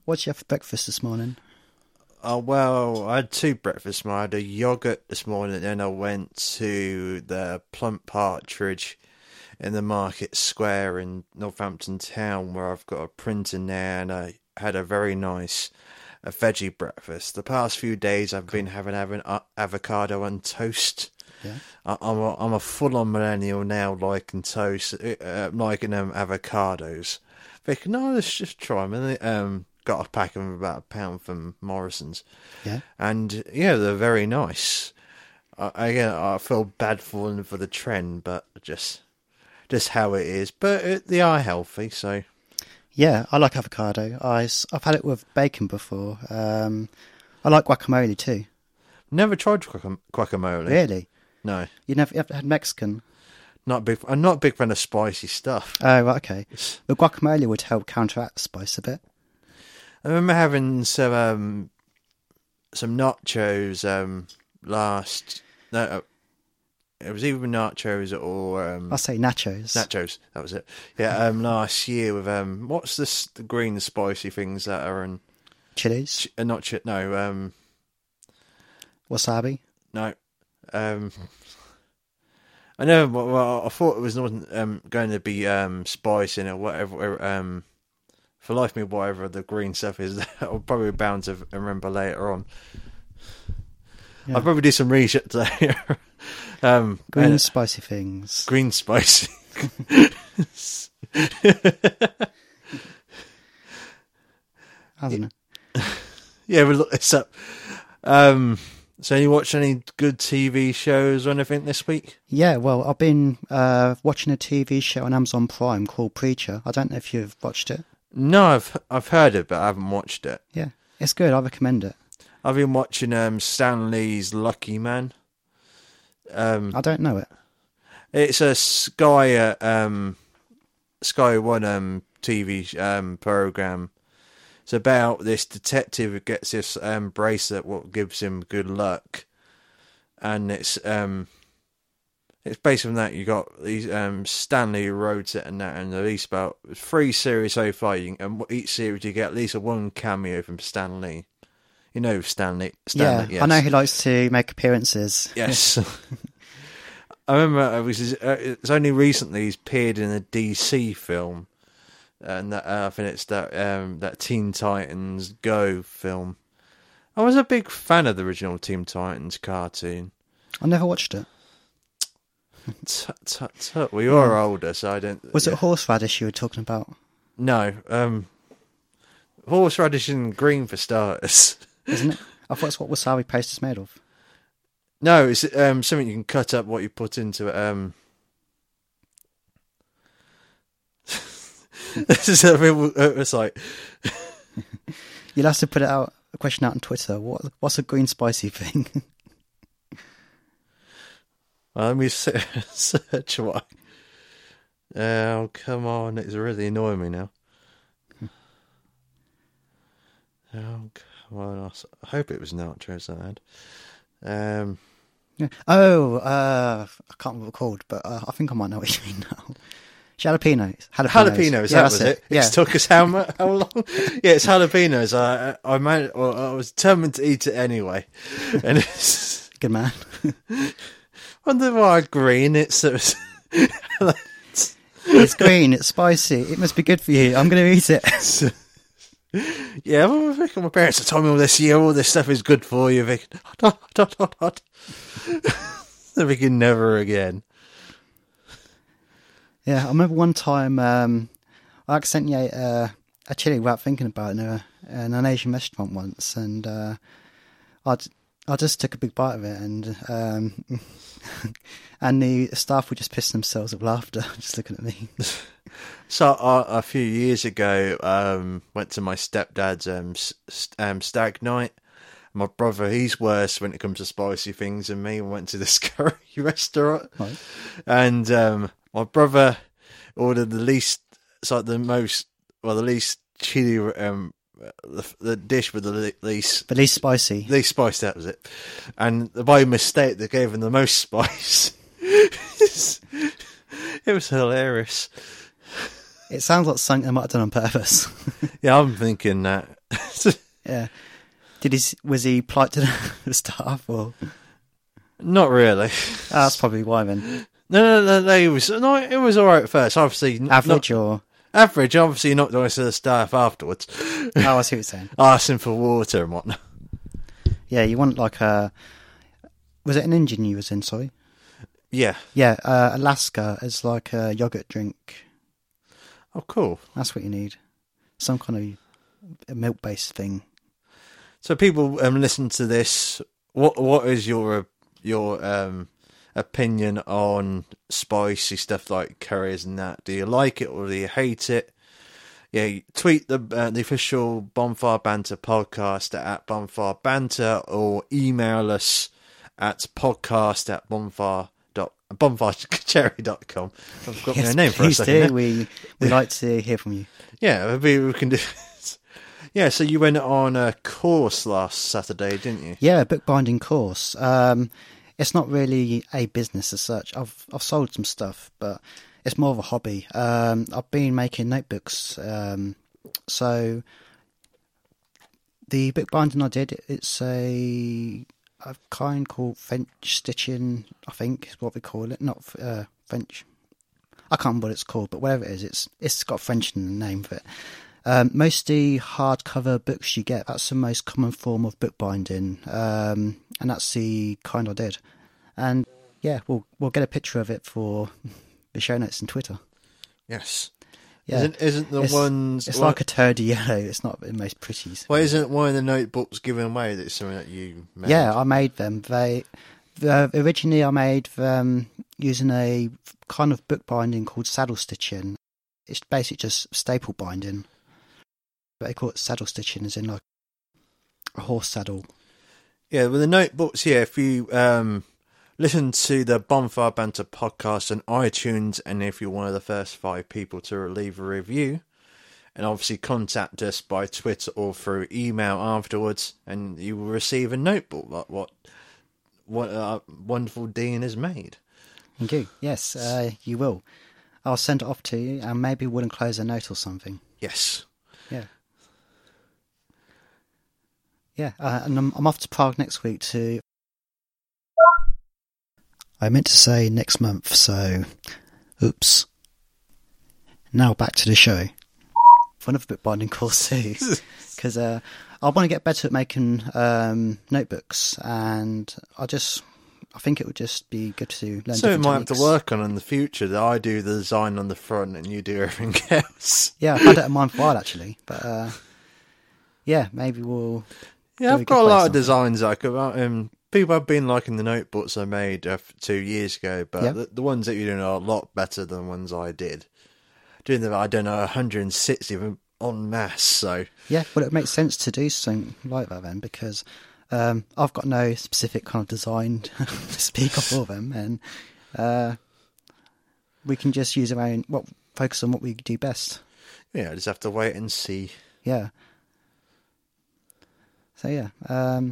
What did you have for breakfast this morning? Oh, well, I had two breakfasts. I had a yoghurt this morning, and then I went to the Plump Partridge in the Market Square in Northampton Town, where I've got a printer there, and I had a very nice veggie breakfast. The past few days I've been having avocado on toast. Yeah. I'm a full-on millennial now, liking toast, liking avocados. Thinking, no, let's just try them. Got a pack of them about £1 from Morrison's. Yeah. And yeah, they're very nice. I feel bad for them for the trend, but just how it is. But they are healthy, so. Yeah, I like avocado. I've had it with bacon before. I like guacamole too. Never tried guacamole. Really? No. You never had Mexican? I'm not a big fan of spicy stuff. Oh, right, okay. The guacamole would help counteract the spice a bit. I remember having some nachos last. No, it was either nachos or I'll say nachos. Nachos, that was it. Yeah, last year with what's the green spicy things that are in Chilies. No. Wasabi. No. I know. Well, I thought it wasn't going to be spicy or whatever. For life me, whatever the green stuff is, I'll probably bound to remember later on. Yeah. I'll probably do some research today. Green spicy things. Green spicy. I don't know. Yeah, we'll look this up. So you watch any good TV shows or anything this week? Yeah, well, I've been watching a TV show on Amazon Prime called Preacher. I don't know if you've watched it. No, I've heard it, but I haven't watched it. Yeah, it's good. I recommend it. I've been watching Stan Lee's Lucky Man. I don't know it. It's a Sky One TV program. It's about this detective who gets this bracelet, what gives him good luck, and it's based on that. You got these Stanley who wrote it and that, and at least about 3 series so far. And each series you get at least one cameo from Stan Lee. You know Stanley. Yeah, yes. I know he likes to make appearances. Yes. I remember it's only recently he's appeared in a DC film, and that, I think it's that Teen Titans Go film. I was a big fan of the original Teen Titans cartoon. I never watched it. Tut. We are older, so I don't. Was it horseradish you were talking about? No, horseradish and green for starters. Isn't it? I thought it's what wasabi paste is made of. No, it's something you can cut up what you put into it. This is it's like You'll have to put a question out on Twitter. What's a green spicy thing? Let me search what. Oh, come on. It's really annoying me now. Oh, come on. I hope it was nachos I had. Yeah. Oh, I can't remember what it's called, but I think I might know what you mean now. Jalapenos. Jalapenos, yeah, that was it. Yeah. It took us how long? Yeah, it's jalapenos. I was determined to eat it anyway. And it's... Good man. Wonder why green it's... It's green, it's spicy. It must be good for you. I'm going to eat it. Yeah, well, I think my parents have told me all this stuff is good for you. Thinking, They're thinking never again. Yeah, I remember one time I accidentally ate a chili without thinking about it in an Asian restaurant once, and I just took a big bite of it, and and the staff would just piss themselves with laughter just looking at me. So a few years ago, went to my stepdad's stag night. My brother, he's worse when it comes to spicy things than me. We went to this curry restaurant, Right. and my brother ordered the least chili, the dish with the least. But least spicy. Least spice, that was it. And by mistake, they gave him the most spice. It was hilarious. It sounds like something I might have done on purpose. Yeah, I'm thinking that. Yeah. Was he polite to the staff or? Not really. That's probably why then. No. It was all right at first. Obviously, Average or? Average. Obviously, not nice to the staff afterwards. Oh, I see what you're saying. Asking for water and whatnot. Yeah, you want like a. Was it an engine you was in? Sorry. Yeah. Yeah, Alaska is like a yogurt drink. Oh, cool. That's what you need. Some kind of milk-based thing. So people listen to this. What is your opinion on spicy stuff like curries and that? Do you like it or do you hate it? Yeah, tweet the official Bonfire Banter podcast at Bonfire Banter or email us at podcast@bonfirecherry.com. I've got my name for a second. Do. We like to hear from you. Yeah, maybe we can do. Yeah, so you went on a course last Saturday, didn't you? Yeah, a bookbinding course. It's not really a business as such. I've sold some stuff, but it's more of a hobby. I've been making notebooks. So the bookbinding I did, it's a kind called French stitching, I think is what we call it. Not French. I can't remember what it's called, but whatever it is, it's got French in the name for it. Mostly hardcover books you get. That's the most common form of bookbinding, and that's the kind I did. And yeah, we'll get a picture of it for the show notes and Twitter. Yes. Yeah. Isn't the ones? It's like a turdy yellow. It's not the most pretty. Well, isn't one of the notebooks given away that's something that you made? Yeah, I made them. Originally I made them using a kind of bookbinding called saddle stitching. It's basically just staple binding. But they call it saddle stitching, as in like a horse saddle. Yeah, with the notebooks, yeah, if you listen to the Bonfire Banter podcast on iTunes, and if you're one of the first 5 people to leave a review, and obviously contact us by Twitter or through email afterwards, and you will receive a notebook like what wonderful Dean has made. Thank you. Yes, you will. I'll send it off to you, and maybe we'll enclose a note or something. Yes. Yeah. Yeah, and I'm off to Prague next week to... I meant to say next month, so... Oops. Now back to the show. For another bookbinding course too. Because I want to get better at making notebooks, and I think it would just be good to learn. So it might techniques. have to work on in the future that I do the design on the front and you do everything else. Yeah, I've had it in mind for a while actually, but yeah, maybe we'll. Yeah, I've got a lot of designs I could. People have been liking the notebooks I made 2 years ago, but yep. the ones that you're doing are a lot better than the ones I did. Doing them, I don't know, 160 of them en masse. So yeah, well, it makes sense to do something like that then, because I've got no specific kind of design to speak of for them, and we can just use our own. Focus on what we do best. Yeah, I just have to wait and see. Yeah. So yeah.